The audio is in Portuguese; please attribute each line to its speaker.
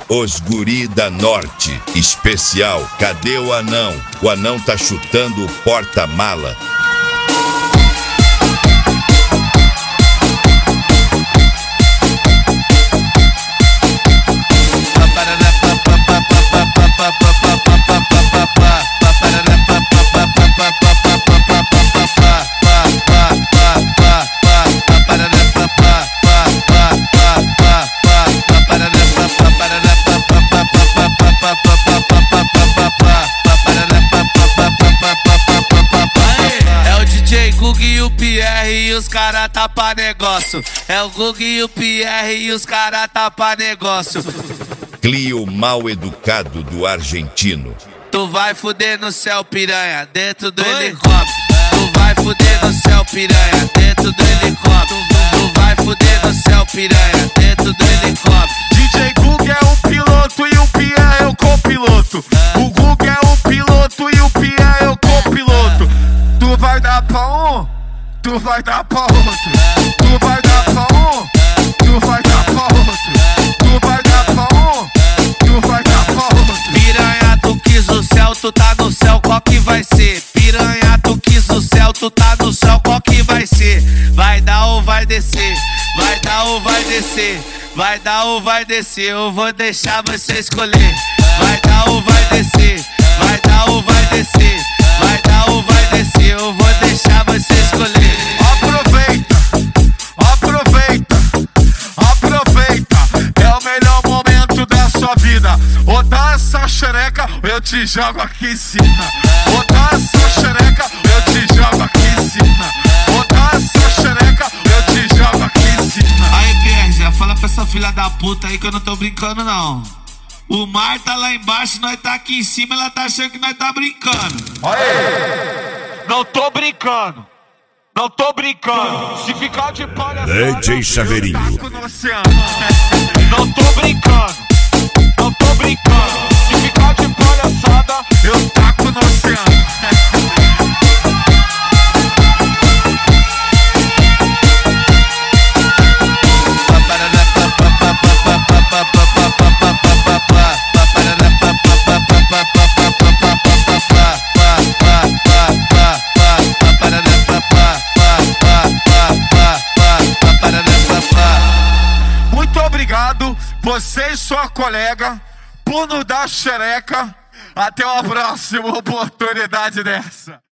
Speaker 1: Os guri da Norte, especial, cadê o anão? O anão tá chutando o porta-mala.
Speaker 2: E o Pierre e os cara tá pra negócio. É o Gug e o Pierre e os cara tá pra negócio.
Speaker 1: Clio mal educado do argentino.
Speaker 2: Tu vai fuder no céu, piranha, dentro do helicóptero. Tu vai fuder no céu, piranha, dentro do helicóptero. Tu vai fuder no céu, piranha, dentro do helicóptero.
Speaker 3: DJ Gug é o piloto e o Pierre é o copiloto. O Gug é o piloto e o Pierre é o copiloto. Tu vai dar pra um, tu vai dar pra outro. Tu vai dar pra um, tu vai dar pra outro. Tu vai dar pra um, tu vai dar pra outro.
Speaker 2: Piranha, tu quis o céu, tu tá no céu, qual que vai ser? Piranha, tu quis o céu, tu tá no céu, qual que vai ser? Vai dar ou vai descer? Vai dar ou vai descer? Vai dar ou vai descer? Eu vou deixar você escolher. Vai dar ou vai descer? Vai dar ou vai descer? Vai dar ou vai descer? Eu vou deixar você escolher.
Speaker 3: Aproveita, aproveita, aproveita. É o melhor momento da sua vida. Ou dá essa xereca, ou eu te jogo aqui em cima. Ou dá essa xereca, ou eu te jogo aqui em cima. Ou dá essa xereca, ou eu te jogo aqui em cima.
Speaker 2: Aí, Pierre, já fala pra essa filha da puta aí que eu não tô brincando, não. O mar tá lá embaixo, nós tá aqui em cima, ela tá achando que nós tá brincando.
Speaker 3: Aê! Não tô brincando. Não tô brincando. Se ficar de palhaçada,
Speaker 1: DJ Chaveirinho.
Speaker 3: eu taco no oceano. Não tô brincando. Não tô brincando. Se ficar de palhaçada, eu taco no oceano. Muito obrigado, você e sua colega, por nos dar xereca. Até uma próxima oportunidade dessa.